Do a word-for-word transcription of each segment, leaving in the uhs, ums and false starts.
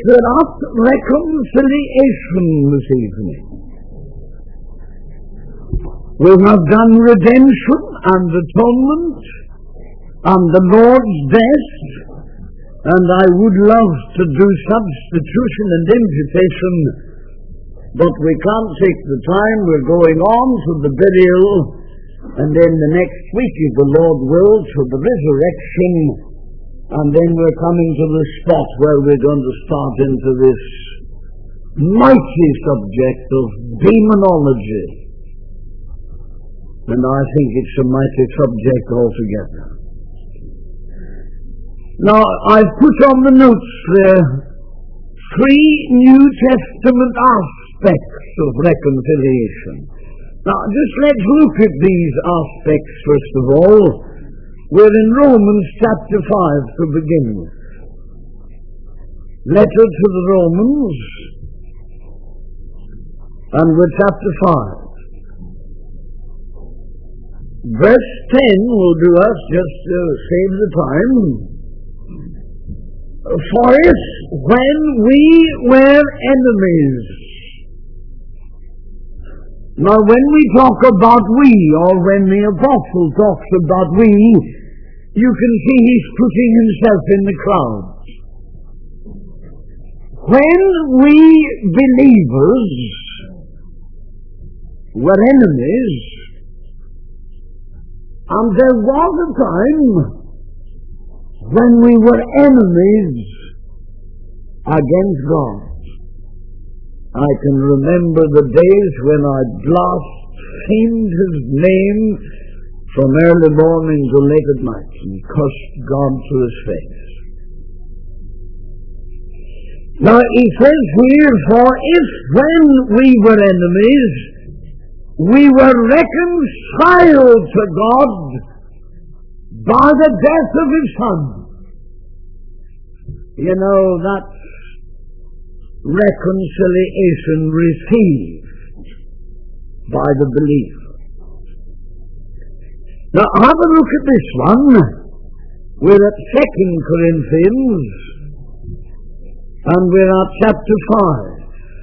we're at reconciliation this evening. We have done redemption and atonement and the Lord's death, and I would love to do substitution and imputation, but we can't take the time. We're going on to the burial, and then the next week, if the Lord will, to the resurrection, and then we're coming to the spot where we're going to start into this mighty subject of demonology. And I think it's a mighty subject altogether. Now, I've put on the notes there three New Testament aspects of reconciliation. Now, just let's look at these aspects first of all. We're in Romans chapter five to begin with. Letter to the Romans, and we're chapter five. Verse ten will do us, just to save the time. For if, when we were enemies. Now, when we talk about we, or when the apostle talks about we, you can see he's putting himself in the crowd. When we believers were enemies, and there was a time when we were enemies against God. I can remember the days when I blasphemed His name from early morning to late at night and cursed God to His face. Now he says here, for if when we were enemies, we were reconciled to God by the death of His Son. You know, that's reconciliation received by the believer. Now, have a look at this one. We're at Second Corinthians, and we're at chapter five.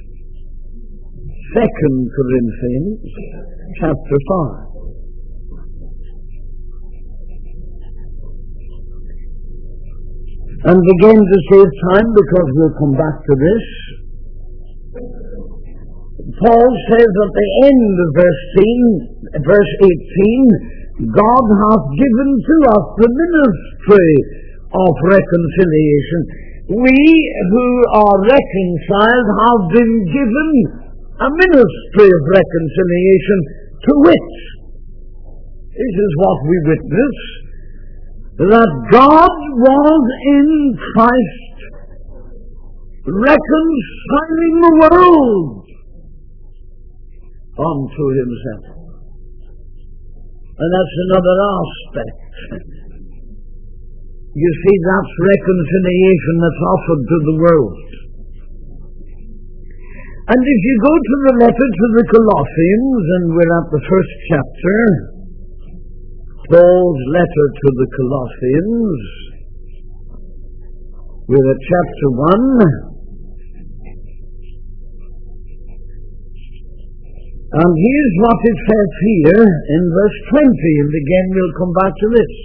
Second Corinthians, chapter five. And again, to save time, because we'll come back to this, Paul says at the end of verse eighteen, God hath given to us the ministry of reconciliation. We who are reconciled have been given a ministry of reconciliation, to wit, this is what we witness, that God was in Christ reconciling the world unto Himself. And that's another aspect. You see, that's reconciliation that's offered to the world. And if you go to the letter to the Colossians, and we're at the first chapter, Paul's letter to the Colossians, we're at chapter one, and here's what it says here in verse twenty, and again we'll come back to this.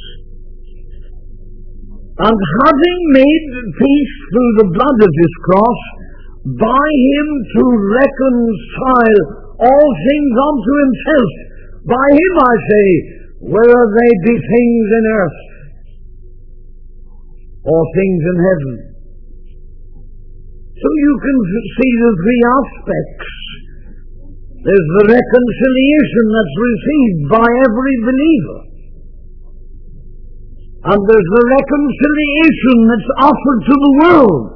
And having made peace through the blood of His cross, by Him to reconcile all things unto Himself. By Him, I say, whether they be things in earth or things in heaven. So you can see the three aspects. There's the reconciliation that's received by every believer. And there's the reconciliation that's offered to the world.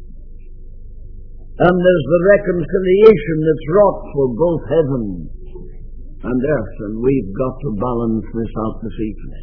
And there's the reconciliation that's wrought for both heaven and earth. And we've got to balance this out this evening.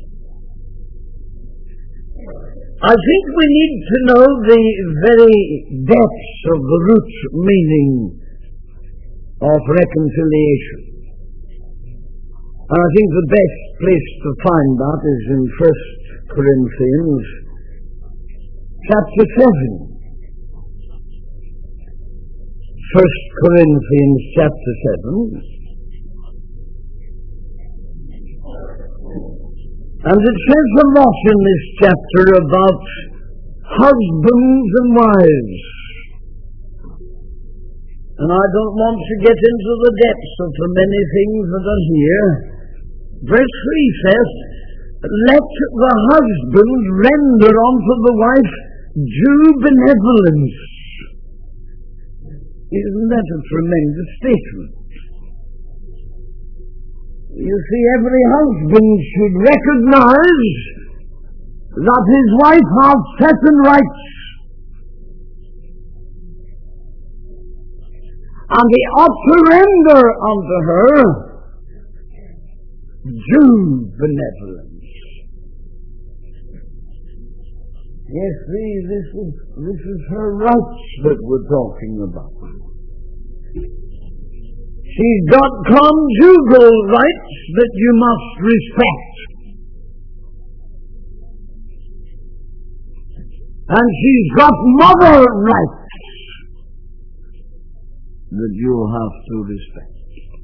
I think we need to know the very depths of the root meaning of reconciliation. And I think the best place to find that is in First Corinthians chapter seven. First Corinthians chapter seven. And it says a lot in this chapter about husbands and wives. And I don't want to get into the depths of the many things that are here. Verse three says, let the husband render unto the wife due benevolence. Isn't that a tremendous statement? You see, every husband should recognize that his wife has certain rights. And he ought to render unto her due benevolence. Yes, see, this is, this is her rights that we're talking about. She's got conjugal rights that you must respect. And she's got mother rights that you have to respect.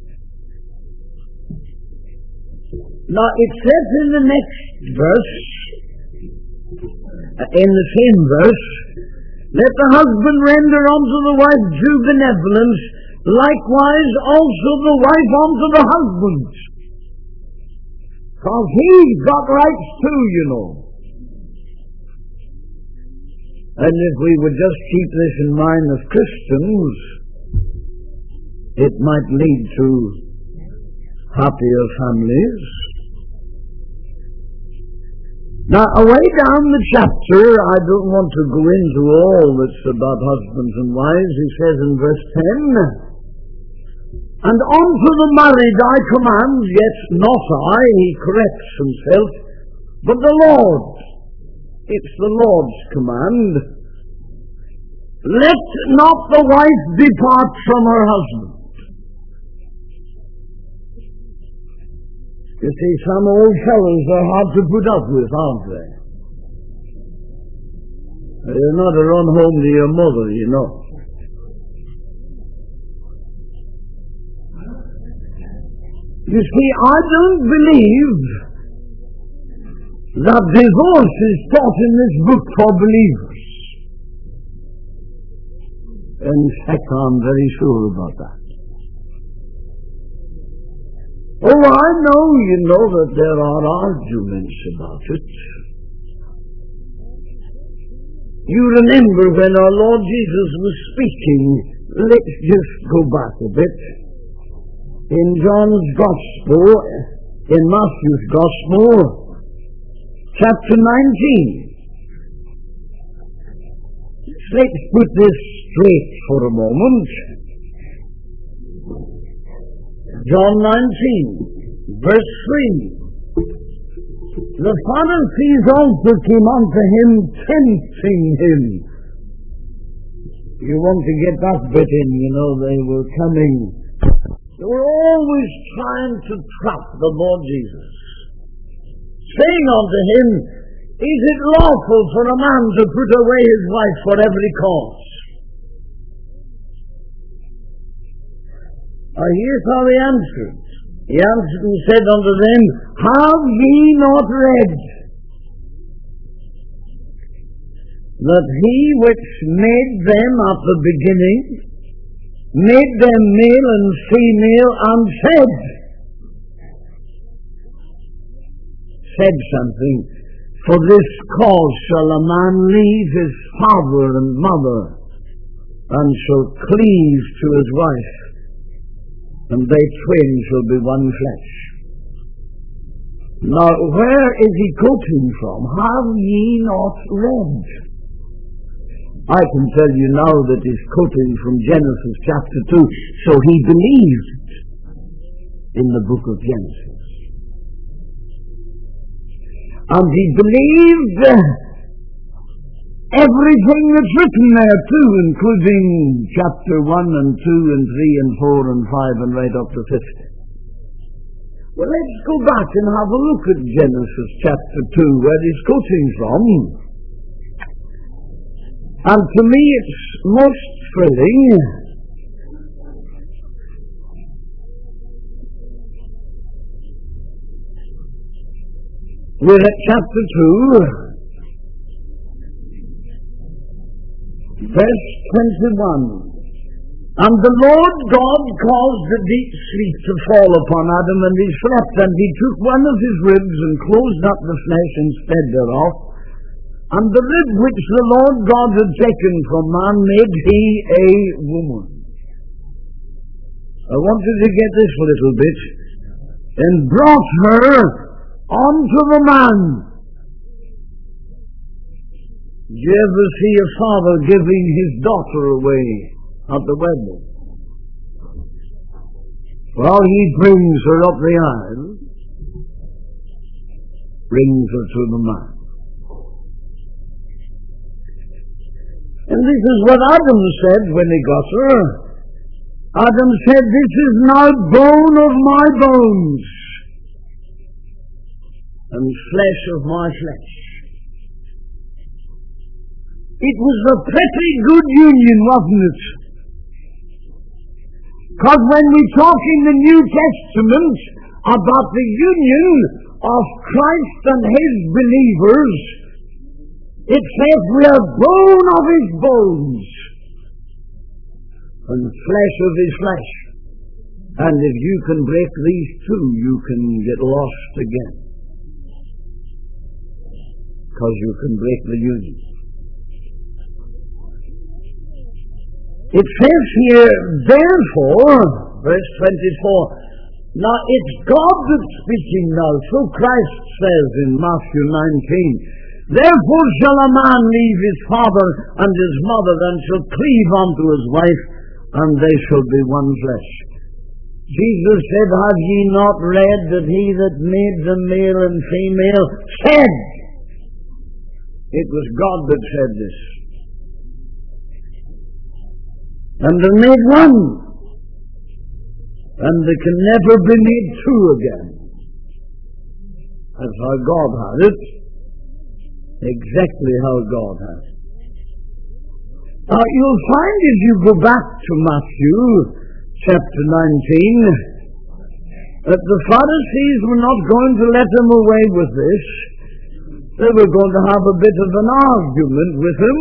Now, it says in the next verse, in the same verse, let the husband render unto the wife due benevolence, likewise also the wife unto the husband. Because he's got rights too, you know. And if we would just keep this in mind as Christians, it might lead to happier families. Now, away down the chapter, I don't want to go into all that's about husbands and wives. He says in verse ten, and unto the married I command, yet not I, he corrects himself, but the Lord. It's the Lord's command. Let not the wife depart from her husband. You see, some old fellows are hard to put up with, aren't they? You're not a run home to your mother, you know. You see, I don't believe that divorce is taught in this book for believers. In fact, I'm very sure about that. Oh, I know, you know, that there are arguments about it. You remember when our Lord Jesus was speaking, let's just go back a bit. In John's Gospel, in Matthew's Gospel, chapter nineteen. Let's put this straight for a moment. John nineteen, verse three. The Pharisees also came unto him, tempting him. You want to get that bit in, you know, they were coming. They were always trying to trap the Lord Jesus, saying unto him, is it lawful for a man to put away his wife for every cause? Now here's how he answered. He answered and said unto them, have ye not read that he which made them at the beginning made them male and female, and said, said something, for this cause shall a man leave his father and mother, and shall cleave to his wife, and they twain shall be one flesh. Now, where is he quoting from? Have ye not read? I can tell you now that he's quoting from Genesis chapter two. So he believed in the book of Genesis. And he believed everything that's written there too, including chapter one and two and three and four and five and right up to fifty. Well, let's go back and have a look at Genesis chapter two, where he's quoting from. And to me it's most thrilling We're at chapter two, verse twenty-one. And the Lord God caused a deep sleep to fall upon Adam, and he slept, and he took one of his ribs, and closed up the flesh instead thereof. And the rib which the Lord God had taken from man made he a woman. I want you to get this a little bit. And brought her unto the man. Did you ever see a father giving his daughter away at the wedding? Well, he brings her up the aisle, brings her to the man. And this is what Adam said when he got her. Adam said, "This is now bone of my bones, and flesh of my flesh." It was a pretty good union, wasn't it? Because when we talk in the New Testament about the union of Christ and his believers, it says we are bone of his bones and flesh of his flesh. And if you can break these two, you can get lost again. Because you can break the union. It says here, therefore, verse twenty-four, now it's God that's speaking now. So Christ says in Matthew nineteen, therefore shall a man leave his father and his mother, and shall cleave unto his wife, and they shall be one flesh. Jesus said, have ye not read that he that made the male and female said? It was God that said this. And they're made one. And they can never be made two again. That's how God had it. Exactly how God had it. Now you'll find if you go back to Matthew chapter nineteen, that the Pharisees were not going to let him away with this. They were going to have a bit of an argument with him.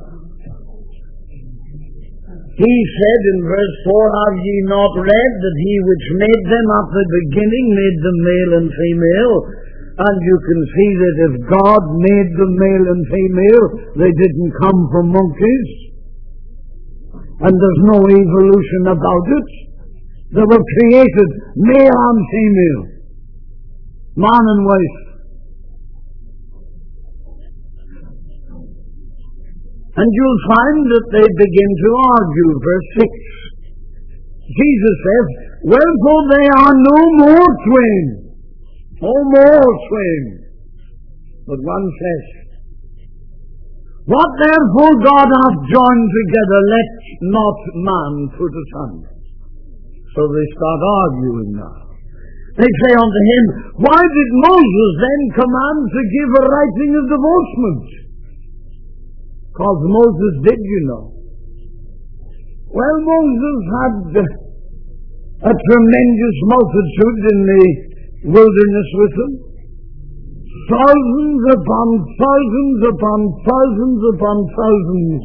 He said in verse four, have ye not read that he which made them at the beginning made them male and female? And you can see that if God made them male and female, they didn't come from monkeys. And there's no evolution about it. They were created male and female, man and wife. And you'll find that they begin to argue. Verse six. Jesus says, wherefore they are no more twain. No more twain, but one flesh. What therefore God hath joined together, let not man put asunder. So they start arguing now. They say unto him, why did Moses then command to give a writing of divorcement? Because Moses did, you know. Well, Moses had a tremendous multitude in the wilderness with him. Thousands upon thousands upon thousands upon thousands.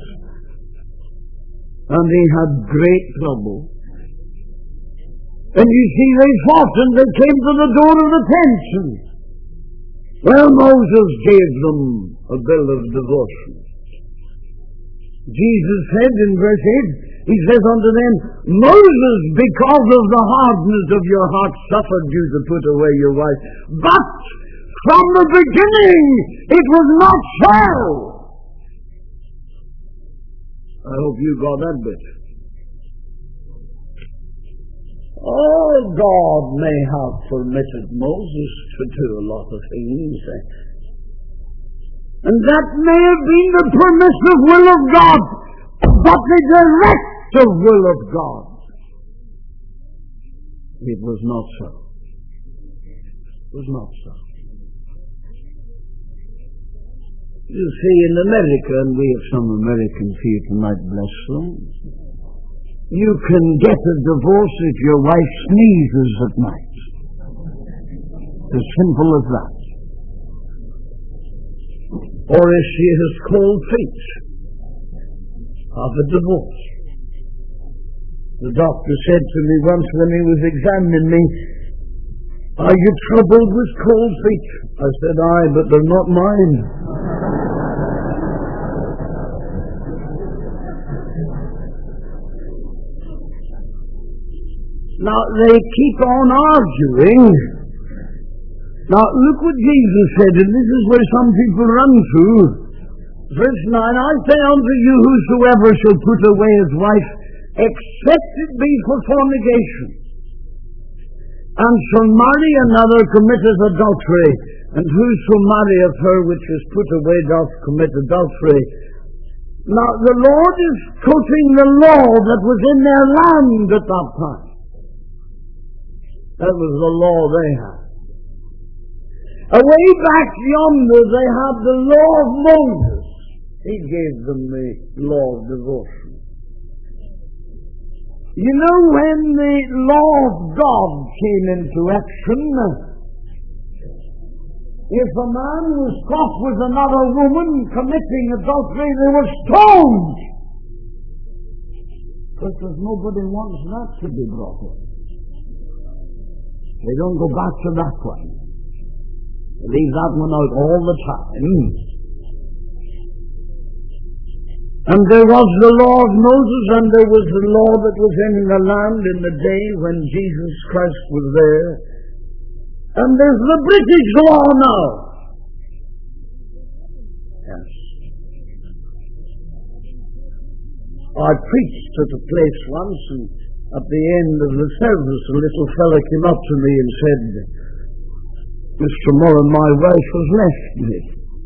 And he had great trouble. And you see, they fought and they came to the door of the tent. Well, Moses gave them a bill of divorcement. Jesus said in verse eight, he says unto them, Moses, because of the hardness of your heart, suffered you to put away your wife. But from the beginning it was not so. I hope you got that bit. Oh, God may have permitted Moses to do a lot of things. And that may have been the permissive will of God, but the directive will of God, it was not so. It was not so. You see, in America, and we have some Americans here tonight, bless them, you can get a divorce if your wife sneezes at night. As simple as that. or if she has cold feet, of a divorce. The doctor said to me once when he was examining me, "Are you troubled with cold feet?" I said, "Aye, but they're not mine." Now, they keep on arguing. Now, look what Jesus said, and this is where some people run to. Verse nine, "I say unto you, whosoever shall put away his wife, except it be for fornication, and shall marry another, committeth adultery. And whoso marrieth her which is put away doth commit adultery." Now, the Lord is quoting the law that was in their land at that time. That was the law they had. Away back yonder, they had the law of Moses. He gave them the law of devotion. You know, when the law of God came into action, if a man was caught with another woman committing adultery, they were stoned. Because nobody wants that to be brought up. They don't go back to that one. They leave that one out all the time. And there was the law of Moses, and there was the law that was in the land in the day when Jesus Christ was there. And there's the British law now. Yes. I preached at a place once, and at the end of the service, a little fellow came up to me and said, "Mister Moran, my wife has left me.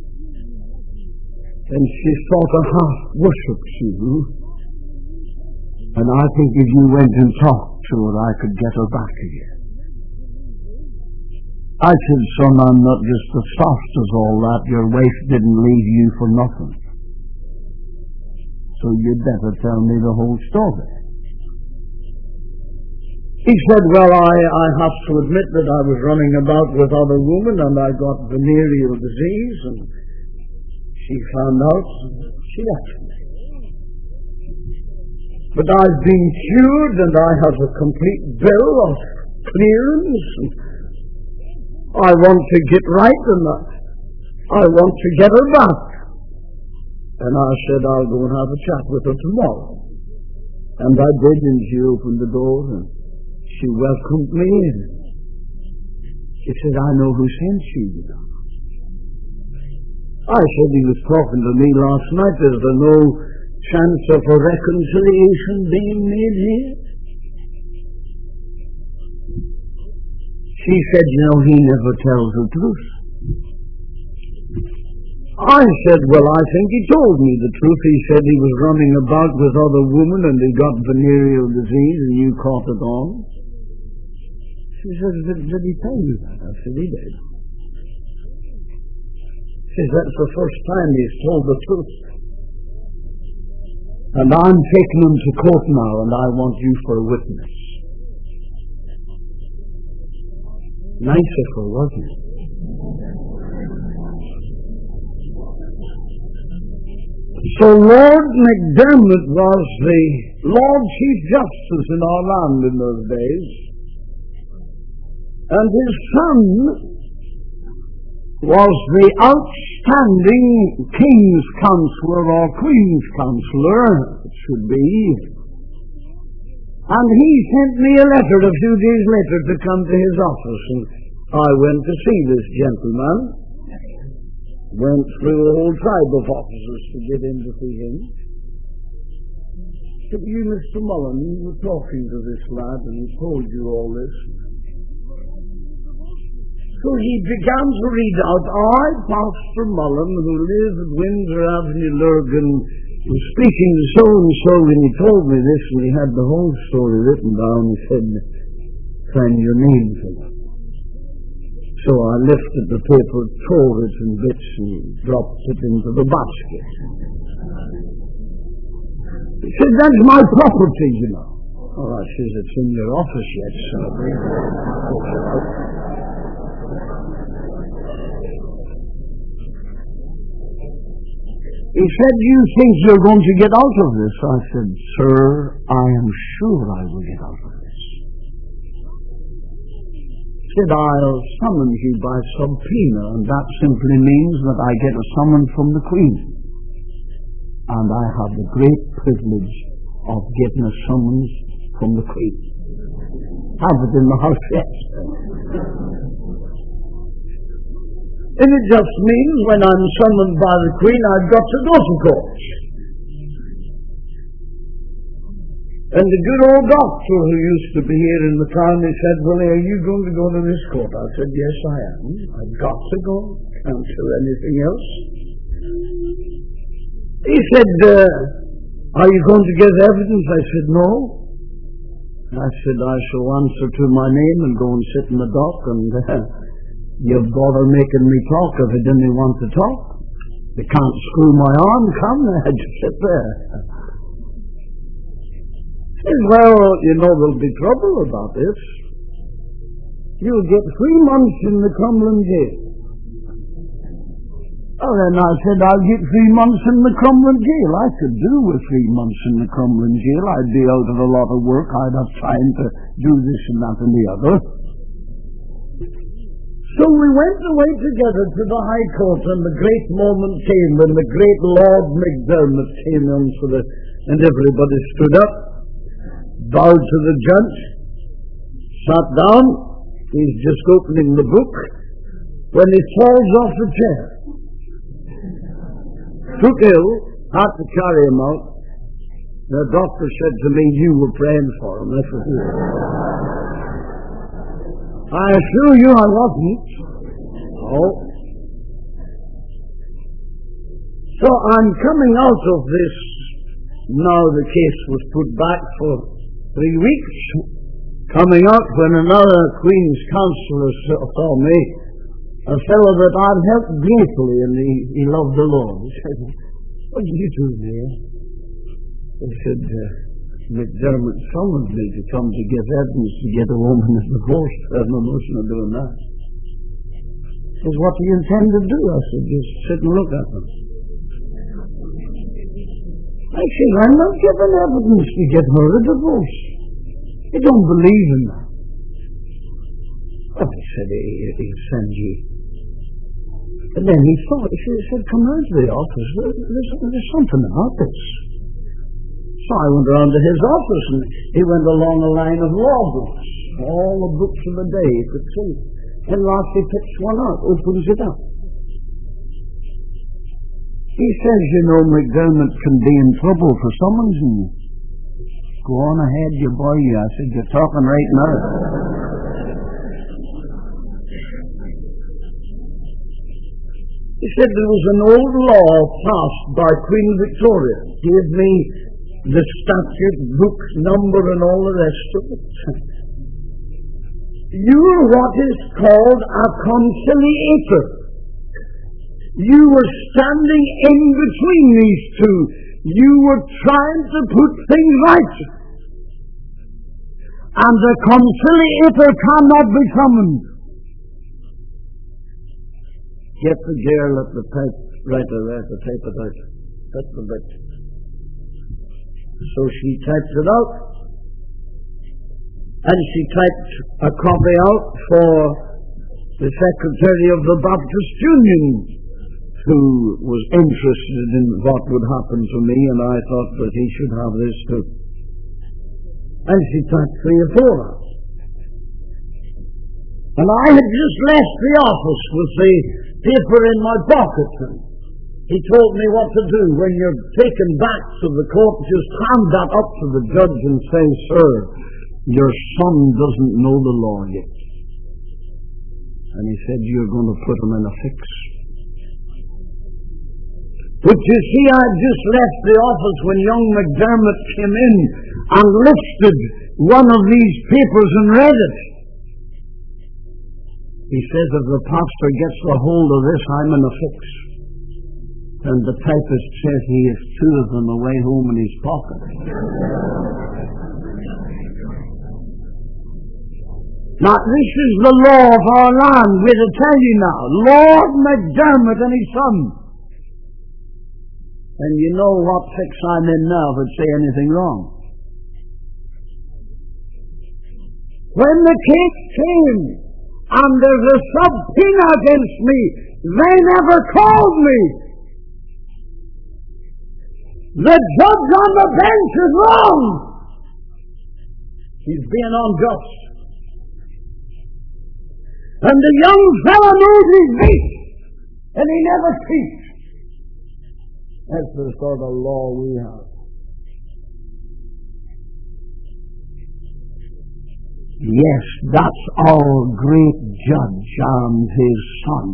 And she sort of half worships you. And I think if you went and talked to her, I could get her back again." I said, "Son, I'm not just as soft as all that. Your wife didn't leave you for nothing. So you'd better tell me the whole story." He said, "Well, I, I have to admit that I was running about with other women, and I got venereal disease, and she found out, and she left me. But I've been cured, and I have a complete bill of clearance, and I want to get right, and I want to get her back." And I said, "I'll go and have a chat with her tomorrow." And I did, and she opened the door, and she welcomed me in. She said, "I know who sent you, you know." I said, "He was talking to me last night. Is there no chance of a reconciliation being made here?" She said, "You know, he never tells the truth." I said, "Well, I think he told me the truth. He said he was running about with other women and he got venereal disease and you caught it on." She said, did, did he tell you that?" I said, "He did." She said, "That's the first time he's told the truth. And I'm taking him to court now, and I want you for a witness." Nice of her, wasn't it? So Lord McDermott was the Lord Chief Justice in our land in those days. And his son was the outstanding King's Counselor or Queen's Counselor, it should be. And he sent me a letter a few days later to come to his office, and I went to see this gentleman. Went through a whole tribe of officers to get in to see him. But you, Mister Mullen, you were talking to this lad and he told you all this. So he began to read out, "I, Pastor Mullen, who live at Windsor Avenue, Lurgan, was speaking to so-and-so, and he told me this, and he had the whole story written down. He said, sign your name to it." So I lifted the paper, tore it in bits, and dropped it into the basket. He said, "That's my property, you know." Oh, I says, "It's in your office yet, so." He said, "You think you're going to get out of this?" I said, "Sir, I am sure I will get out of this." He said, "I'll summon you by subpoena, and that simply means that I get a summons from the Queen. And I have the great privilege of getting a summons from the Queen. Have it in the house yet." And it just means when I'm summoned by the Queen, I've got to go to court. And the good old doctor who used to be here in the town, he said, "Well, are you going to go to this court?" I said, "Yes, I am. I've got to go. Can't do anything else." He said, uh, "Are you going to give evidence?" I said, "No." I said, "I shall answer to my name and go and sit in the dock, and uh, you've bother making me talk if I didn't want to talk. You can't screw my arm, can you? I just sit there." He says, "Well, you know there'll be trouble about this. You'll get three months in the Crumlin jail." Oh, then I said, "I'll get three months in the Crumlin jail. I could do with three months in the Crumlin jail. I'd be out of a lot of work. I'd have time to do this and that and the other." So we went away together to the High Court, and the great moment came, and the great Lord McDermott came in for the, and everybody stood up, bowed to the judge, sat down. He's just opening the book when he falls off the chair. Took ill, had to carry him out. The doctor said to me, "You were praying for him." That's what he was. I assure you I wasn't. Oh. So I'm coming out of this. Now the case was put back for three weeks. Coming out when another Queen's counsellor saw me, a fellow that I'd helped gleefully, and he, he loved the Lord. He said, "What did you do there?" He said, uh, "McDermott summoned me to come to give evidence to get a woman a divorce. I have no notion of doing that." He says, "What do you intend to do?" I said, "Just sit and look at them." I said, "I'm not giving evidence to get her a divorce. I don't believe in that." Oh, he said, he, he'll send you. And then he thought, he said, "Come round to the office. There's, there's something about this." So I went around to his office, and he went along a line of law books, all the books of the day he could see. And last he picks one out, opens it up. He says, "You know, McDermott can be in trouble for summonsing you." "Go on ahead, you boy." I said, "You're talking right now." He said there was an old law passed by Queen Victoria. Gave me the statute, book number, and all the rest of it. You were what is called a conciliator. You were standing in between these two. You were trying to put things right. And a conciliator cannot be summoned. Get the girl at the typewriter there to type it out. That's the bit. So she typed it out. And she typed a copy out for the Secretary of the Baptist Union, who was interested in what would happen to me, and I thought that he should have this too. And she typed three or four out. And I had just left the office with the paper in my pocket. And he told me what to do. When you're taken back to the court, just hand that up to the judge and say, "Sir, your son doesn't know the law yet." And he said, "You're going to put him in a fix." But you see, I just left the office when young McDermott came in and lifted one of these papers and read it. He says, "If the pastor gets a hold of this, I'm in a fix." And the typist says he has two of them away home in his pocket. Now, this is the law of our land. We're to tell you now, Lord McDermott and his son. And you know what fix I'm in now if I'd say anything wrong. When the case came, and there's a subpoena against me, they never called me. The judge on the bench is wrong. He's being unjust. And the young fellow knows he's beat, and he never speaks. That's the sort of law we have. Yes, that's our great judge and his son.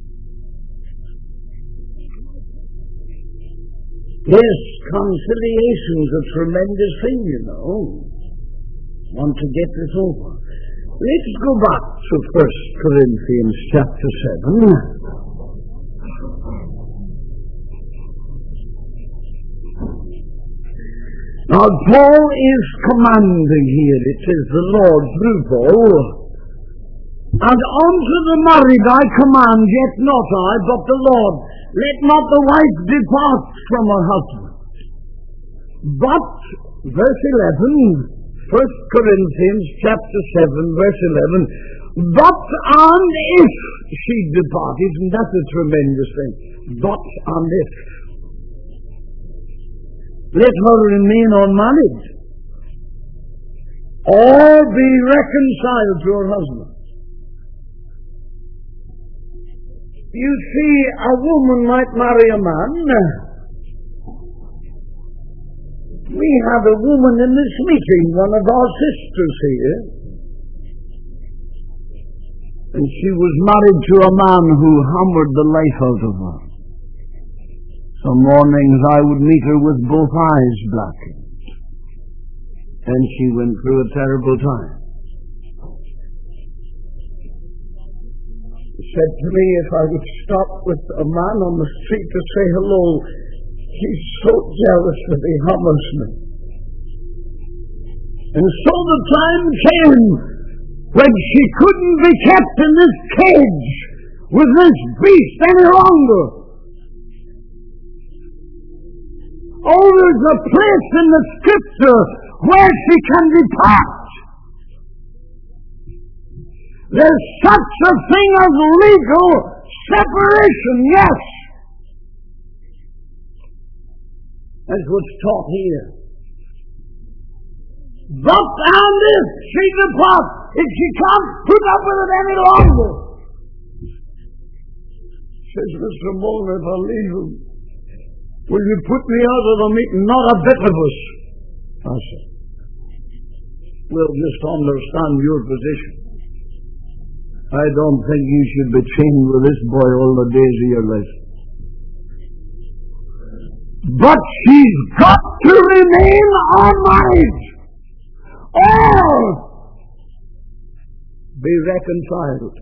Yes, conciliation's a tremendous thing, you know. Want to get this over. Let's go back to First Corinthians chapter seven. Now, Paul is commanding here, it is the Lord through Paul. And unto the married I command, yet not I, but the Lord. Let not the wife depart from her husband. But, verse eleven, First Corinthians chapter seven, verse eleven, but and if she depart, isn't that a tremendous thing? But and if. Let her remain unmarried, or be reconciled to her husband. You see, a woman might marry a man. We had a woman in this meeting, one of our sisters here, and she was married to a man who hammered the life out of her. Some mornings I would meet her with both eyes blackened, and she went through a terrible time. She said to me if I would stop with a man on the street to say hello, he's so jealous that he hammers me. And so the time came when she couldn't be kept in this cage with this beast any longer. Oh, there's a place in the Scripture where she can depart. There's such a thing as legal separation, yes. That's what's taught here. But and if she departs, if she can't put up with it any longer, says Mister Mullen, if I leave him, will you put me out of the meeting? Not a bit of us. I said, we'll just understand your position. I don't think you should be chained with this boy all the days of your life. But she's got to remain unmarried, or be reconciled.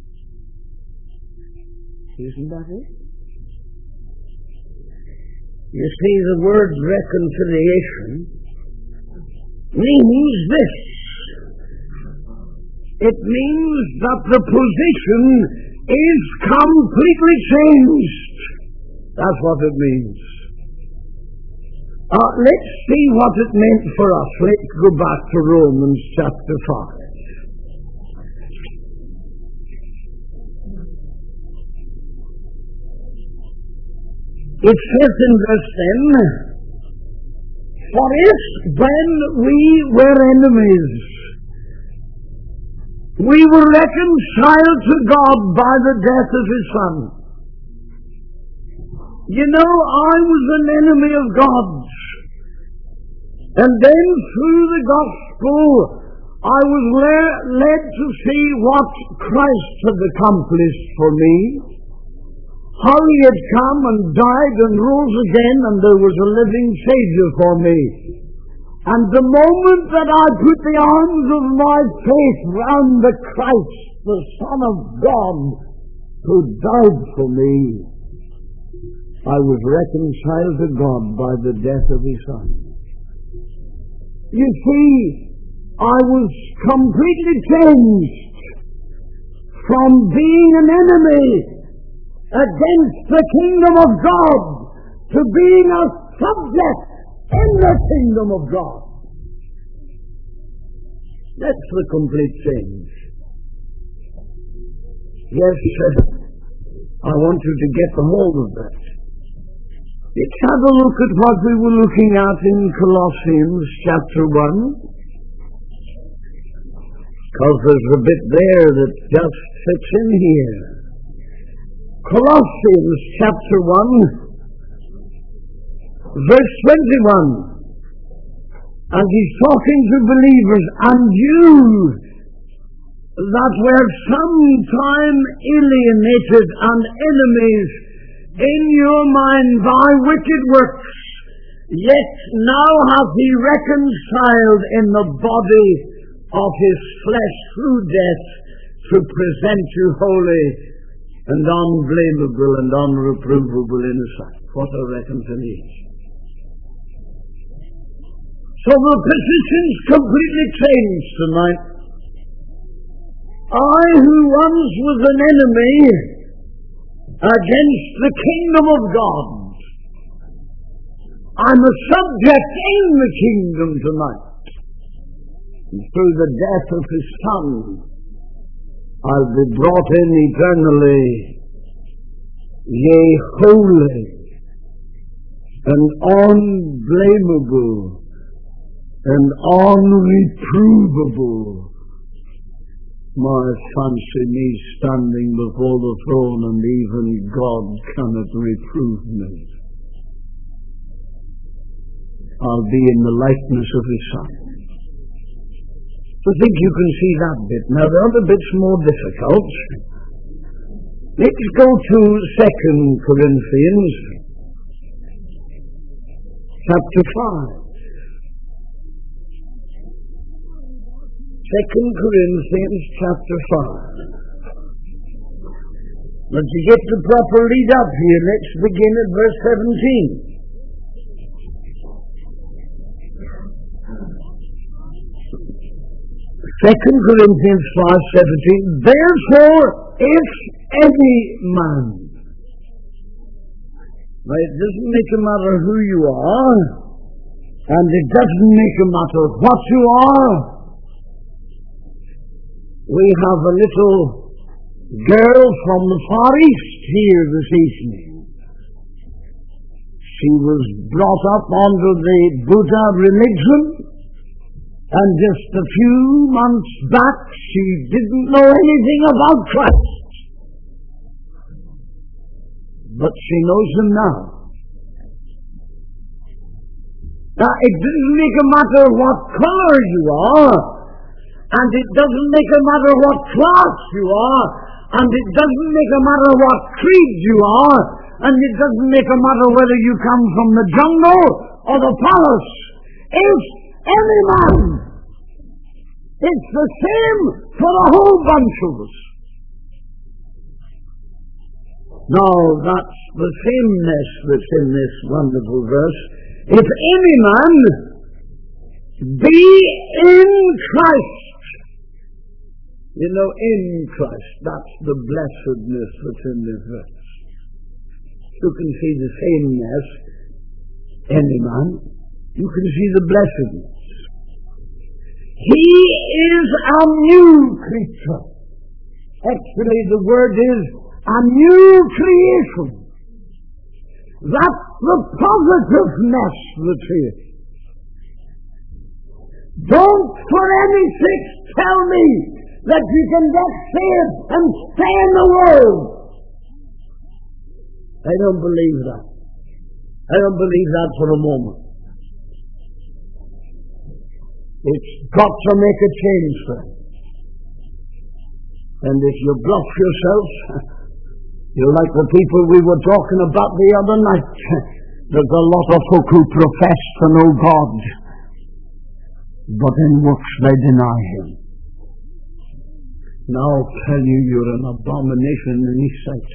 Isn't that it? You see, the word reconciliation means this. It means that the position is completely changed. That's what it means. Uh, let's see what it meant for us. Let's go back to Romans chapter five. It says in verse ten, for if when we were enemies, we were reconciled to God by the death of His Son. You know, I was an enemy of God's. And then through the gospel, I was le- led to see what Christ had accomplished for me. How He had come and died and rose again, and there was a living Savior for me. And the moment that I put the arms of my faith round the Christ, the Son of God, who died for me, I was reconciled to God by the death of His Son. You see, I was completely changed from being an enemy against the kingdom of God to being a subject in the kingdom of God. That's the complete change. Yes, I want you to get the hold of that. Let's have a look at what we were looking at in Colossians chapter one. Because there's a bit there that just fits in here. Colossians chapter one, verse twenty-one. And he's talking to believers, and you that were sometime alienated and enemies in your mind by wicked works, yet now hath he reconciled in the body of his flesh through death, to present you holy and unblameable and unreprovable in his sight. What a reconciliation. So the position's completely changed tonight. I, who once was an enemy against the kingdom of God, I'm a subject in the kingdom tonight. And through the death of his Son, I'll be brought in eternally, yea, holy and unblameable and unreprovable. My fancy me standing before the throne, and even God cannot reprove me. I'll be in the likeness of his Son. I think you can see that bit. Now the other bit's more difficult. Let's go to Second Corinthians chapter five. Second Corinthians chapter five. But to get the proper lead up here, let's begin at verse seventeen. Second Corinthians five seventeen. Therefore, if any man, now it doesn't make a matter who you are, and it doesn't make a matter what you are. We have a little girl from the Far East here this evening. She was brought up under the Buddha religion, and just a few months back she didn't know anything about Christ. But she knows him now. Now it doesn't make a matter what color you are, and it doesn't make a matter what class you are, and it doesn't make a matter what creed you are, and it doesn't make a matter whether you come from the jungle or the palace. If any man, it's the same for a whole bunch of us. Now that's the sameness that's in this wonderful verse. If any man be in Christ, you know, in Christ, that's the blessedness that's in this verse. You can see the sameness, any man, you can see the blessedness. He is a new creature. Actually, the word is a new creation. That's the positiveness that's here. Don't for any sake tell me that you can get saved and stay in the world. I don't believe that. I don't believe that for a moment. It's got to make a change, friend. And if you bluff yourself, you're like the people we were talking about the other night. There's a lot of folk who profess to know God, but in works they deny him. Now I'll tell you, you're an abomination in his sight.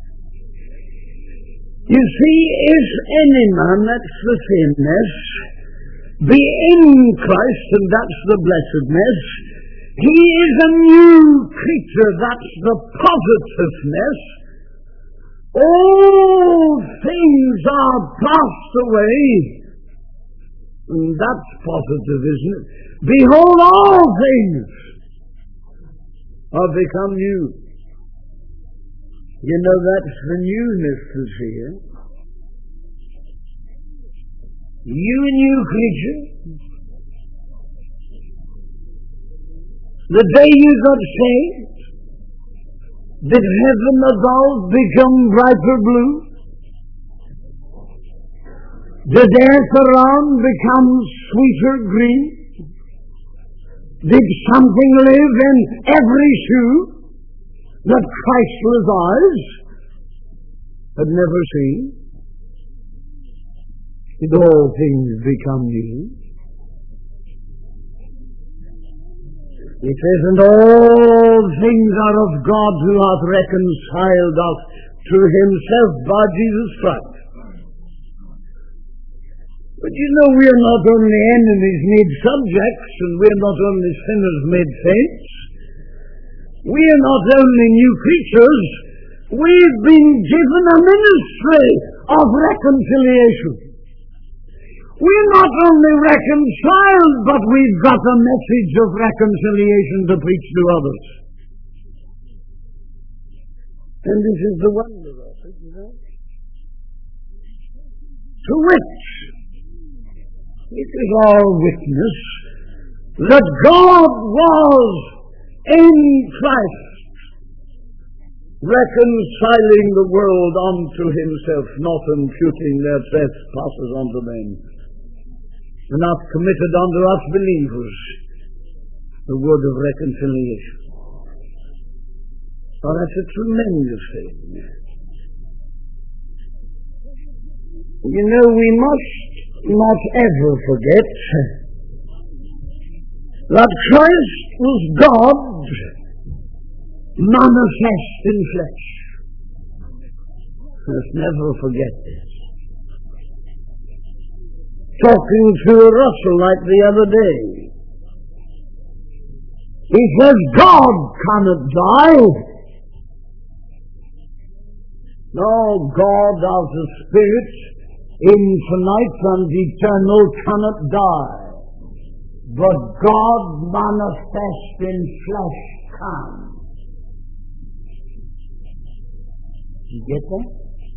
You see, if any man, that's the sameness, be in Christ, and that's the blessedness, he is a new creature, that's the positiveness. All things things are passed away. And that's positive, isn't it? Behold, all things are become new. You know, that's the newness is here. You a new creature. The day you got saved, did heaven above become brighter blue? Did earth around become sweeter green? Did something live in every shoe that Christless eyes had never seen? Did all things become new? It says, and all things are of God who hath reconciled us to himself by Jesus Christ. But you know, we are not only enemies made subjects, and we are not only sinners made saints. We are not only new creatures, we've been given a ministry of reconciliation. We're not only reconciled, but we've got a message of reconciliation to preach to others. And this is the wonder of it, you know. To which it is our witness that God was in Christ, reconciling the world unto himself, not imputing their trespasses unto them, and hath committed unto us believers the word of reconciliation. Oh, that's a tremendous thing. You know, we must not ever forget that Christ was God manifest in flesh. Let's never forget this. Talking to Russell like the other day, he says, God cannot die. No, God as a spirit, infinite and eternal, cannot die. But God manifest in flesh can. You get that?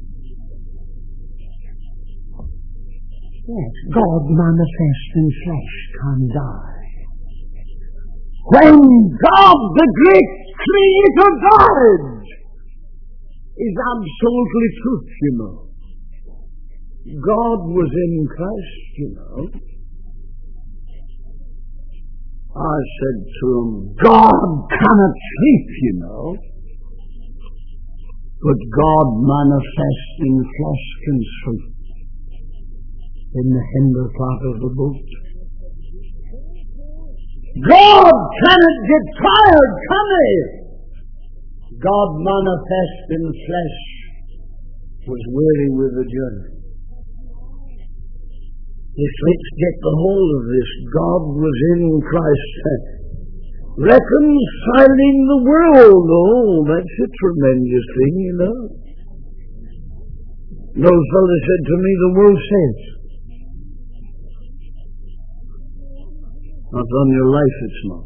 Yes, God manifest in flesh can die. When God, the great Creator, died, is absolutely truth, you know. God was in Christ, you know. I said to him, God cannot sleep, you know. But God manifest in flesh can sleep. In the hinder part of the boat. God cannot get tired, can he? God manifest in flesh was weary with the journey. If let's get the whole of this, God was in Christ, reconciling the world. Oh, that's a tremendous thing, you know. No fellow said to me, the world says. Not on your life, it's not.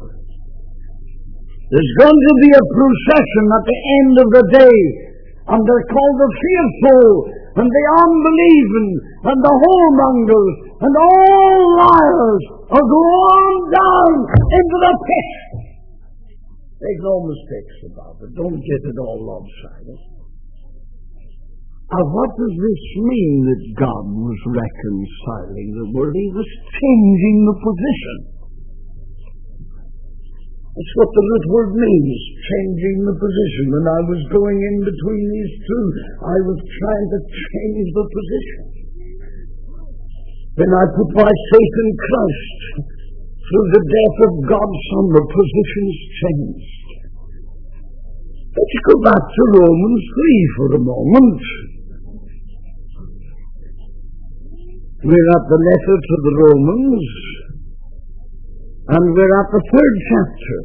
There's going to be a procession at the end of the day, and they're called the fearful, and the unbelieving, and the whoremongers, and all liars are going down into the pit. Make no mistakes about it. Don't get it all lopsided. Now, what does this mean that God was reconciling the world? He was changing the position. That's what the root word means, changing the position. When I was going in between these two, I was trying to change the position. When I put my faith in Christ, through the death of God's Son, the position's changed. Let's go back to Romans three for a moment. We're at the letter to the Romans, and we're at the third chapter.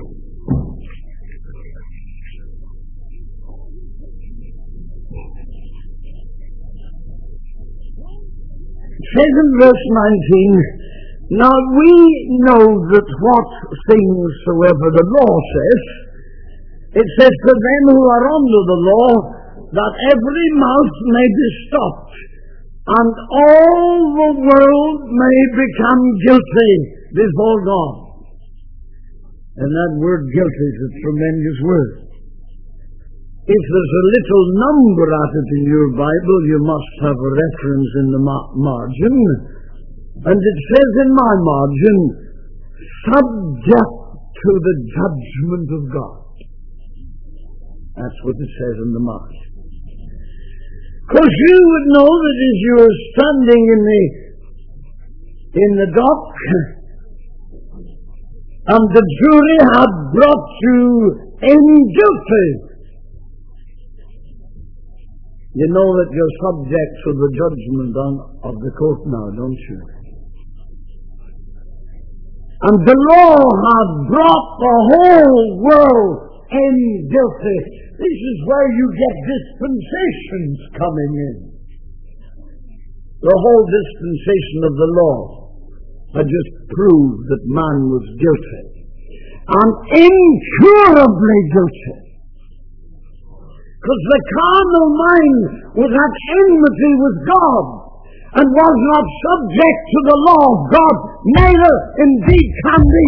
says in verse nineteen, now we know that what things soever the law says, it says to them who are under the law, that every mouth may be stopped, and all the world may become guilty before God. And that word guilty is a tremendous word. If there's a little number at it in your Bible, you must have a reference in the ma- margin. And it says in my margin, subject to the judgment of God. That's what it says in the margin. Because you would know that as you are standing in the in the dock, and the jury had brought you in guilty, you know that you're subject to the judgment on, of the court now, don't you? And the law had brought the whole world in guilty. This is where you get dispensations coming in. The whole dispensation of the law had just proved that man was guilty, and incurably guilty. Because the carnal mind was at enmity with God, and was not subject to the law of God, neither indeed can be.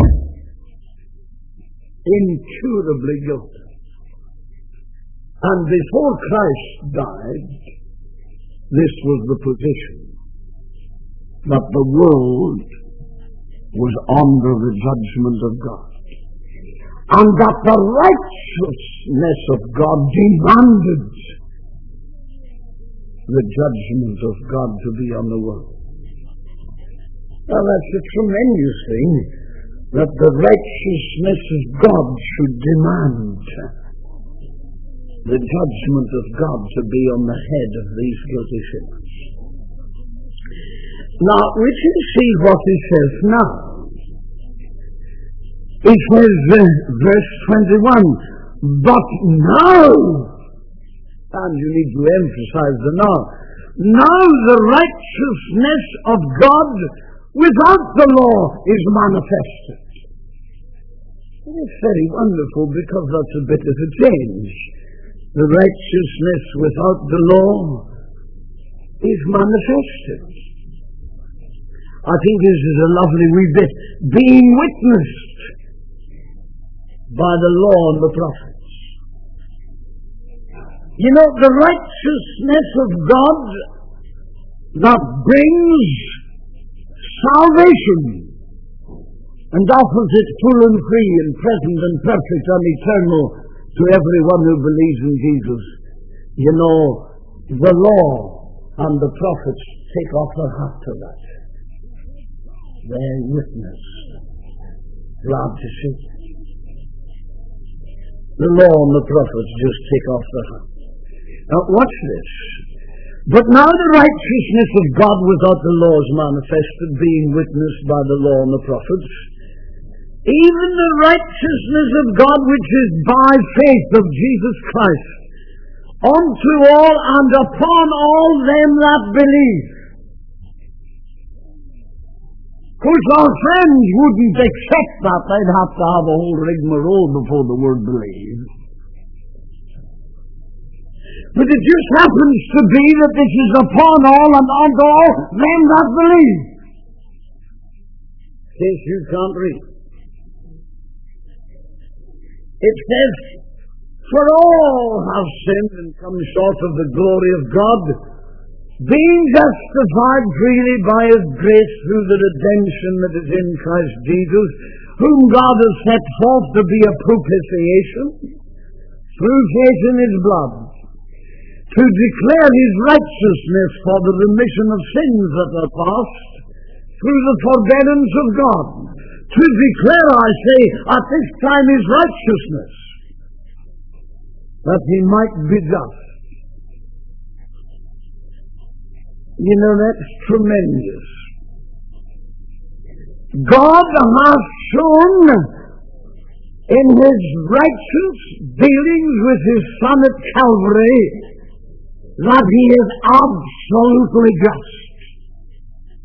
Incurably guilty. And before Christ died, this was the position, that the world was under the judgment of God, and that the righteousness of God demanded the judgment of God to be on the world. Now that's a tremendous thing, that the righteousness of God should demand the judgment of God to be on the head of these guilty sinners. Now, we can see what he says now. He says, uh, verse twenty-one, but now, and you need to emphasize the now, now the righteousness of God without the law is manifested. And it's very wonderful, because that's a bit of a change. The righteousness without the law is manifested. I think this is a lovely wee bit. Being witnessed by the law and the prophets. You know, the righteousness of God that brings salvation and offers it full and free and present and perfect and eternal to everyone who believes in Jesus. You know, the law and the prophets take off their hat to that. They witness. Glad to see. The law and the prophets just take off their hat. Now watch this. But now the righteousness of God without the law is manifested, being witnessed by the law and the prophets, even the righteousness of God which is by faith of Jesus Christ, unto all and upon all them that believe. Of course, our friends wouldn't accept that. They'd have to have a whole rigmarole before the word believe. But it just happens to be that this is upon all and unto all them that believe. In case you can't read. It says, for all have sinned and come short of the glory of God, being justified freely by His grace through the redemption that is in Christ Jesus, whom God has set forth to be a propitiation through faith in His blood, to declare His righteousness for the remission of sins that are past, through the forbearance of God, to declare, I say, at this time His righteousness, that He might be just. You know, that's tremendous. God has shown in His righteous dealings with His Son at Calvary that He is absolutely just.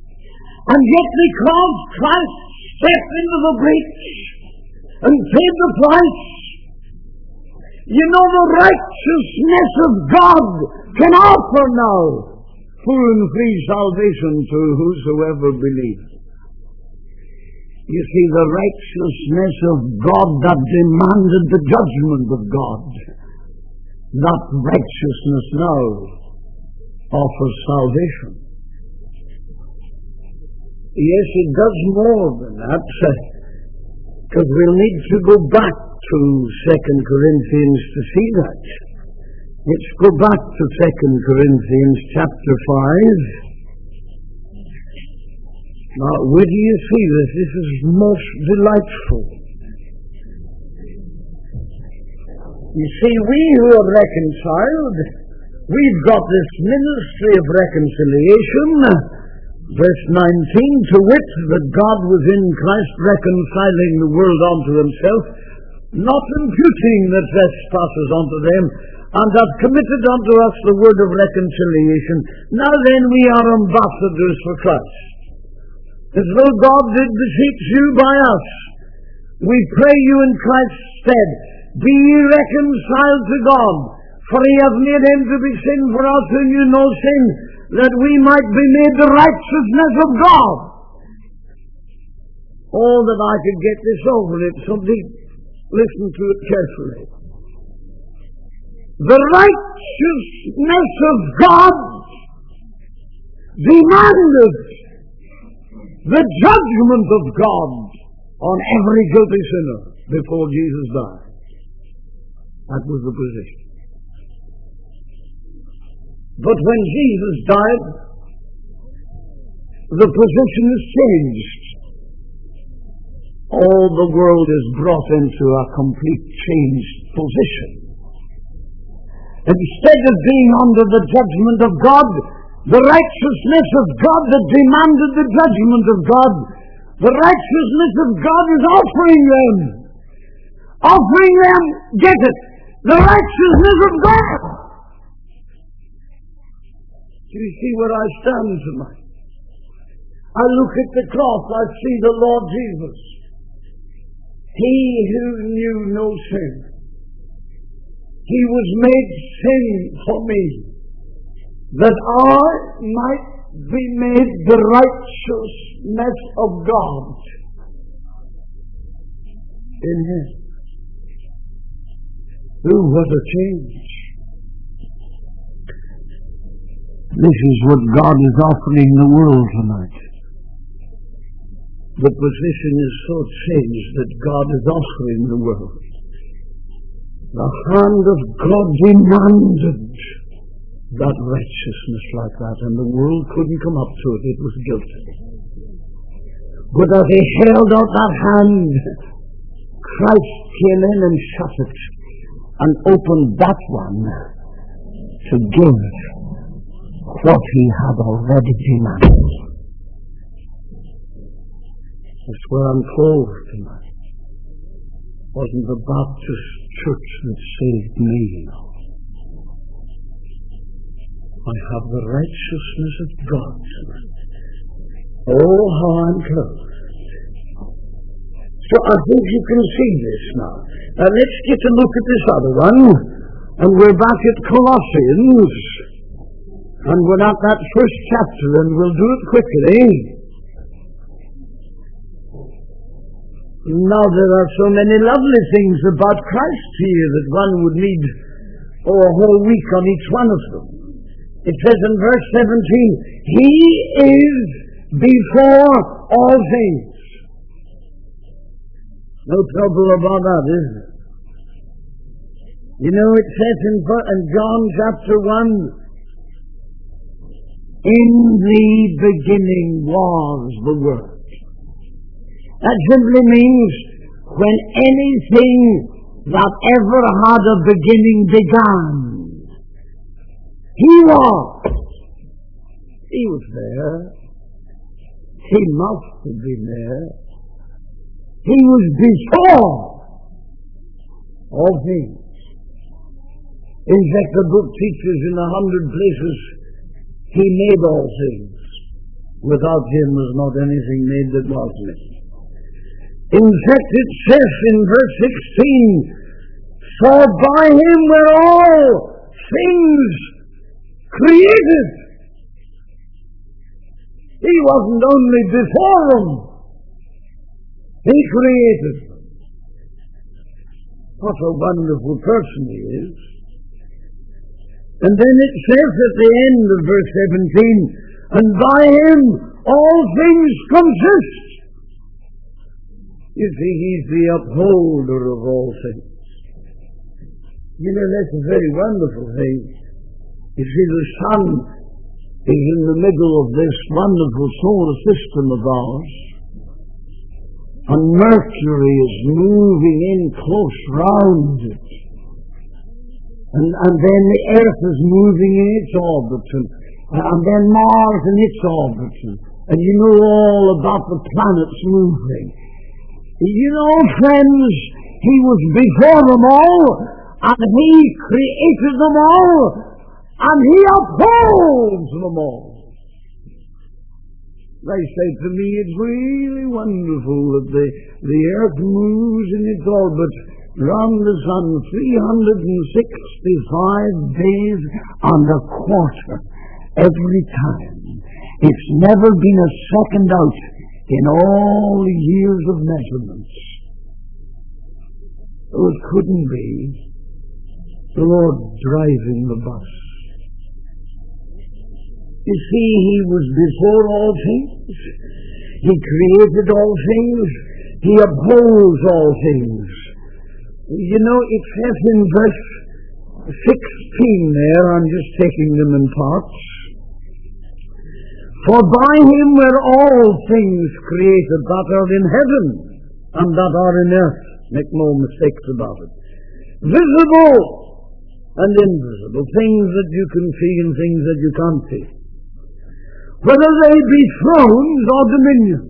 And yet because Christ stepped into the breach and paid the price, you know the righteousness of God can offer now full and free salvation to whosoever believes. You see, the righteousness of God that demanded the judgment of God, that righteousness now offers salvation. Yes, it does more than that, because we'll need to go back to Second Corinthians to see that. Let's go back to Second Corinthians chapter five. Now, where do you see this? This is most delightful. You see, we who are reconciled, we've got this ministry of reconciliation. Verse nineteen, to wit, that God was in Christ reconciling the world unto himself, not imputing the trespasses unto them, and hath committed unto us the word of reconciliation. Now then, we are ambassadors for Christ. As though God did beseech you by us, we pray you in Christ's stead, be ye reconciled to God, for he hath made him to be sin for us who knew no sin, that we might be made the righteousness of God. Oh, that I could get this over it. Somebody listen to it carefully. The righteousness of God demanded the judgment of God on every guilty sinner before Jesus died. That was the position. But when Jesus died, the position is changed. All the world is brought into a complete changed position. Instead of being under the judgment of God, the righteousness of God that demanded the judgment of God, the righteousness of God is offering them. Offering them, get it, the righteousness of God. Do you see where I stand tonight? I look at the cross, I see the Lord Jesus. He who knew no sin. He was made sin for me, that I might be made the righteousness of God in him. Ooh, what a change. This is what God is offering the world tonight. The position is so changed that God is offering the world. The hand of God demanded that righteousness like that, and the world couldn't come up to it. It was guilty. But as he held out that hand, Christ came in and shut it and opened that one to give what he had already demanded. That's where I'm forward tonight. It wasn't the Baptist church that saved me. I have the righteousness of God tonight. Oh, how I'm clothed. So I think you can see this now. Now let's get a look at this other one. And we're back at Colossians. And we're at that first chapter, and we'll do it quickly. Now there are so many lovely things about Christ here that one would need oh, a whole week on each one of them. It says in verse seventeen, He is before all things. No trouble about that, is there? You know, it says in, in John chapter one, in the beginning was the Word. That simply means when anything that ever had a beginning began. He was. He was there. He must have been there. He was before all things. In fact, the book teaches in a hundred places He made all things. Without him was not anything made that was made. In fact, it says in verse sixteen, for by him were all things created. He wasn't only before them, he created them. What a wonderful person he is. And then it says at the end of verse seventeen, and by him all things consist. You see, he's the upholder of all things. You know, that's a very wonderful thing. You see, the sun is in the middle of this wonderful solar system of ours, and Mercury is moving in close round it. And, and then the Earth is moving in its orbit, and, and then Mars in its orbit, and, and you know all about the planets moving. You know, friends, he was before them all, and he created them all, and he upholds them all. They say to me, it's really wonderful that the, the Earth moves in its orbit round the sun three hundred sixty-five days and a quarter every time. It's never been a second out in all the years of measurements. Oh, it couldn't be the Lord driving the bus. You see, he was before all things. He created all things. He upholds all things. You know, it says in verse sixteen there, I'm just taking them in parts, for by him were all things created that are in heaven and that are in earth. Make no mistakes about it. Visible and invisible, things that you can see and things that you can't see. Whether they be thrones or dominions.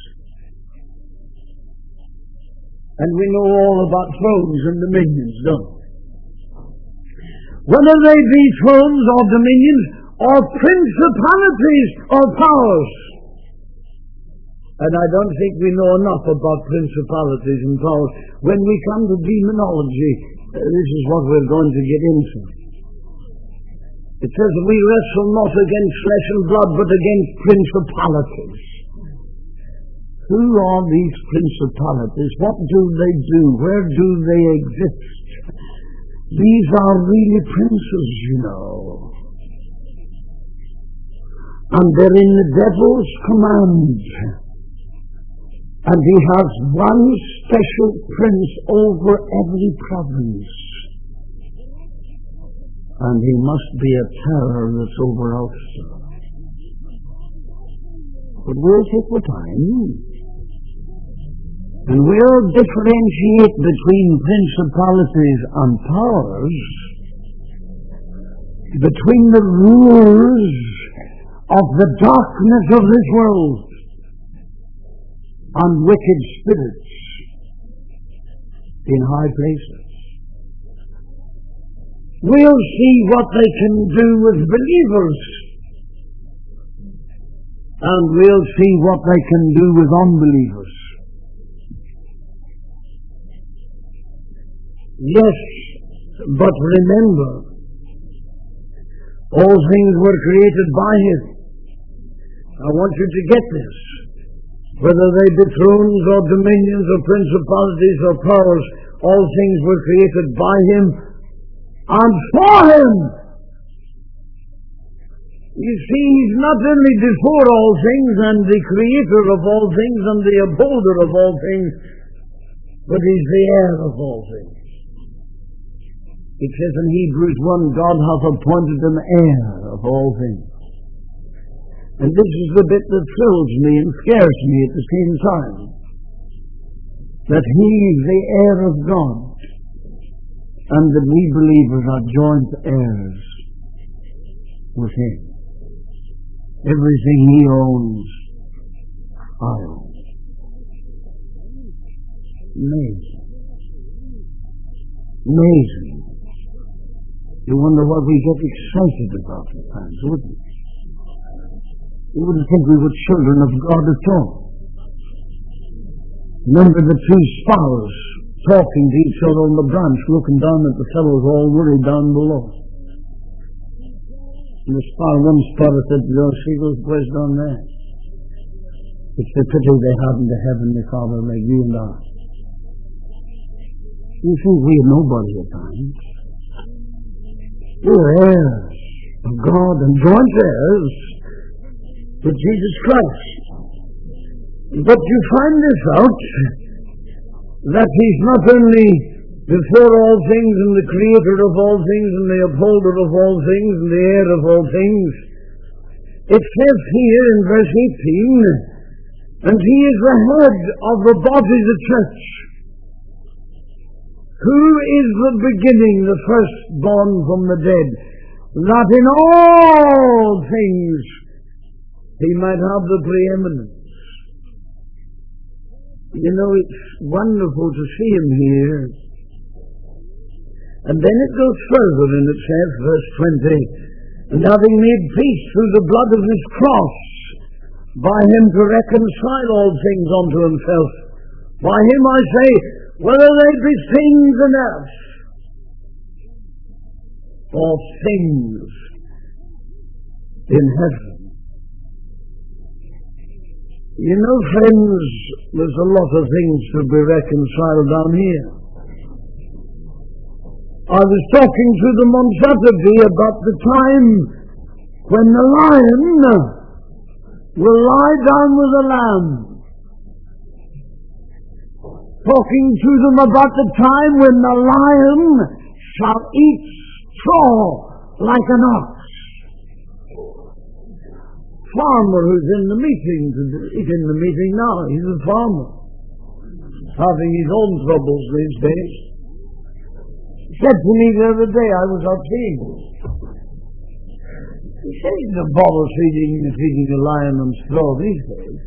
And we know all about thrones and dominions, don't we? Whether they be thrones or dominions or principalities or powers. And I don't think we know enough about principalities and powers. When we come to demonology, uh, this is what we're going to get into. It says we wrestle not against flesh and blood, but against principalities. Who are these principalities? What do they do? Where do they exist? These are really princes, you know. And they're in the devil's command. And he has one special prince over every province. And he must be a terror that's over Ulster. But we'll take the time, and we'll differentiate between principalities and powers, between the rulers of the darkness of this world and wicked spirits in high places. We'll see what they can do with believers, and we'll see what they can do with unbelievers. Yes, but remember, all things were created by him. I want you to get this. Whether they be thrones or dominions or principalities or powers, all things were created by him and for him. You see, he's not only before all things and the creator of all things and the upholder of all things, but he's the heir of all things. It says in Hebrews one, God hath appointed him heir of all things. And this is the bit that thrills me and scares me at the same time. That he is the heir of God, and that we believers are joint heirs with him. Everything he owns, I own. Amazing. Amazing. You wonder what we get excited about at times, wouldn't you? You wouldn't think we were children of God at all. Remember the two sparrows talking to each other on the branch, looking down at the fellows all worried down below. And the sparrow, one sparrow said to those seagulls, "Where's down there? It's a pity they haven't a heavenly Father like you and I." You think we are nobody at times. We're heirs of God and joint heirs with Jesus Christ. But you find this out, that He's not only before all things and the creator of all things and the upholder of all things and the heir of all things. It says here in verse eighteen, and He is the head of the body, the church, who is the beginning, the firstborn from the dead, that in all things He might have the preeminence. You know, it's wonderful to see Him here. And then it goes further and it says, verse twenty, and having made peace through the blood of His cross, by Him to reconcile all things unto Himself. By Him, I say, whether they be things on earth, or things in heaven. You know, friends, there's a lot of things to be reconciled down here. I was talking to them on Saturday about the time when the lion will lie down with the lamb. Talking to them about the time when the lion shall eat straw like an ox. Farmer who's in the meeting, he's in the meeting now, he's a farmer, having his own troubles these days. He said to me the other day, I was out seeing him. He said he's a bother feeding, feeding a lion on straw these days.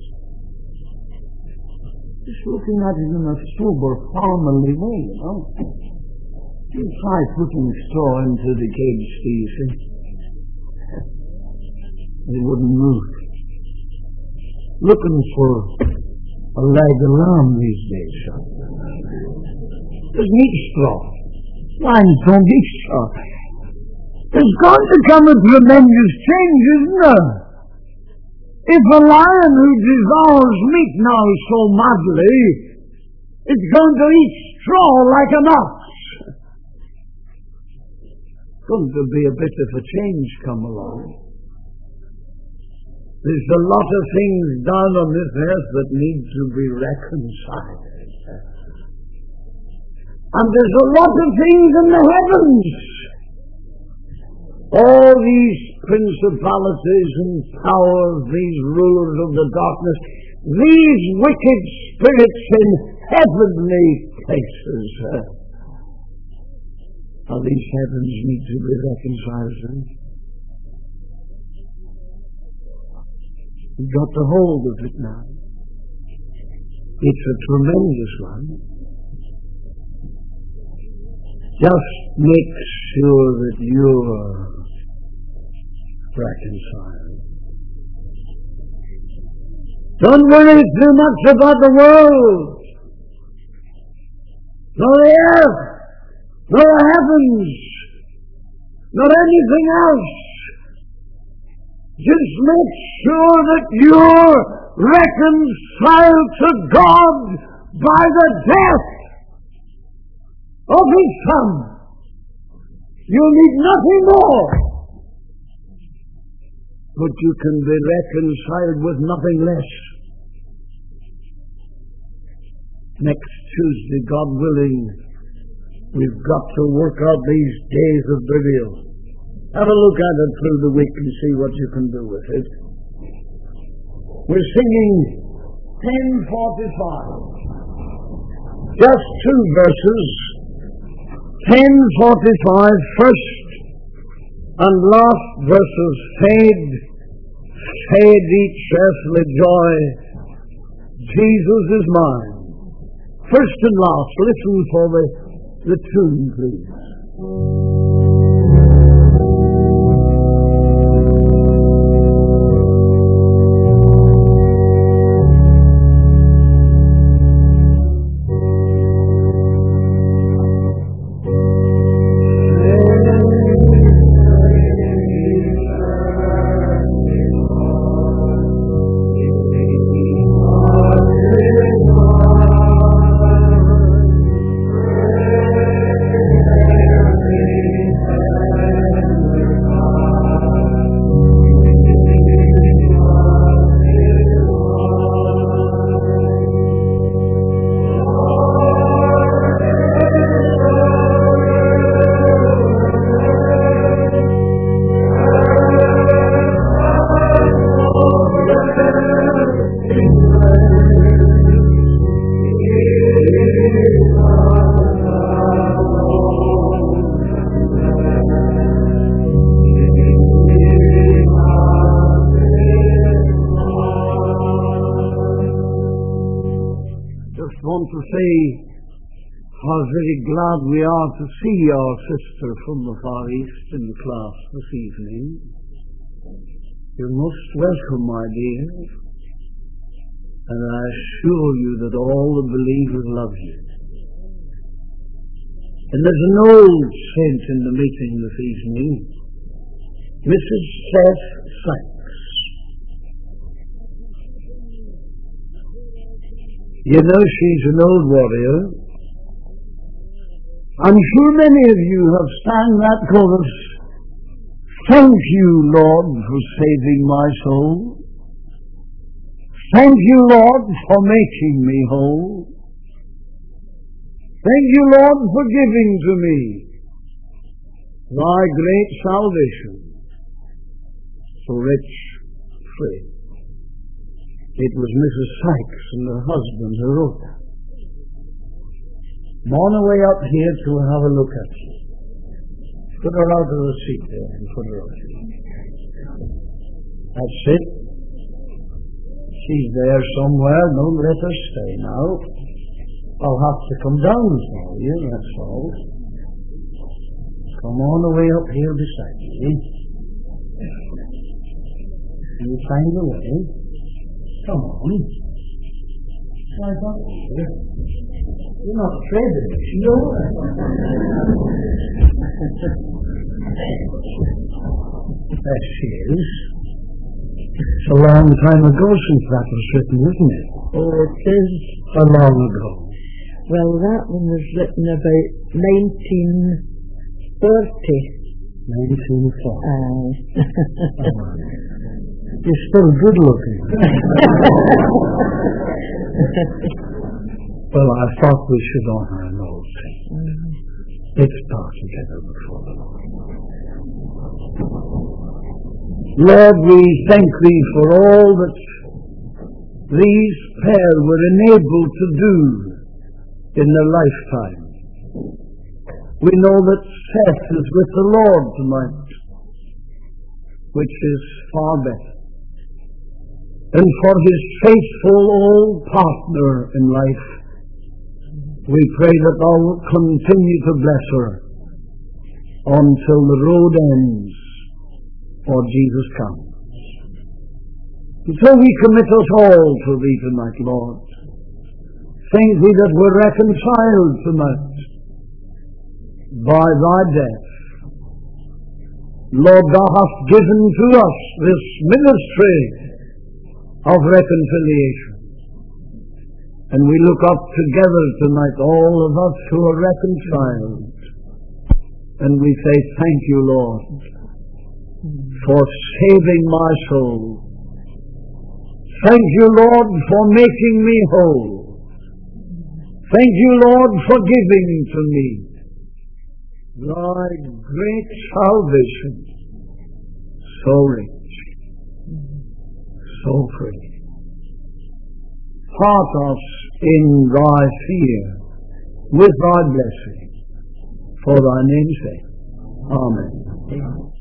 Just looking at it in a sober, farmerly way, you know. You try putting straw into the cage, do you see? They wouldn't move. Looking for a leg of lamb these days, sir. Doesn't eat straw. Lions don't eat straw. There's going to come a tremendous change, isn't there? If a lion who devours meat now so madly, it's going to eat straw like an ox. It's going to be a bit of a change come along. There's a lot of things down on this earth that need to be reconciled. And there's a lot of things in the heavens. All these principalities and powers, these rulers of the darkness, these wicked spirits in heavenly places. How these heavens need to be reconciled. We've got the hold of it now. It's a tremendous one. Just make sure that you're reconciled. Don't worry too much about the world, nor the earth, nor the heavens, nor anything else. Just make sure that you're reconciled to God by the death of His Son. You need nothing more. But you can be reconciled with nothing less. Next Tuesday, God willing, we've got to work out these days of burial. Have a look at it through the week and see what you can do with it. We're singing ten forty-five. Just two verses. ten forty-five, first and last verses. Fade, fade each earthly joy. Jesus is mine. First and last. Listen for the, the tune, please. want to say how very glad we are to see our sister from the Far East in the class this evening. You're most welcome, my dear, and I assure you that all the believers love you. And there's an old saint in the meeting this evening, Missus Seth Sykes. You know, she's an old warrior. I'm sure many of you have sang that chorus, "Thank you, Lord, for saving my soul. Thank you, Lord, for making me whole. Thank you, Lord, for giving to me thy great salvation, so rich, free." It was Missus Sykes and her husband who wrote that. I'm on the way up here to have a look at you. Put her out of the seat there and put her out. That's it. She's there somewhere. Don't let her stay now. I'll have to come down for you, that's all. Come on the way up here beside me. You find the way. Come on. Why not? You're not afraid of it, you know. There she is. It's a long time ago since that was written, isn't it? Oh, it is. How long ago? Well, that one was written about nineteen thirty. nineteen forty. Aye. You're still good looking. Well, I thought we should honor an old saint. Mm-hmm. Let's talk together before the Lord. Lord, we thank Thee for all that these pair were enabled to do in their lifetime. We know that Seth is with the Lord tonight, which is far better. And for his faithful old partner in life, we pray that Thou will continue to bless her until the road ends or Jesus comes. And so we commit us all to Thee tonight, Lord. Thank Thee that we're reconciled tonight by Thy death. Lord, Thou hast given to us this ministry of reconciliation. And we look up together tonight, all of us who are reconciled. And we say, thank you, Lord, for saving my soul. Thank you, Lord, for making me whole. Thank you, Lord, for giving to me thy great salvation, so rich, so free. Part us in thy fear with thy blessing, for thy name's sake. Amen.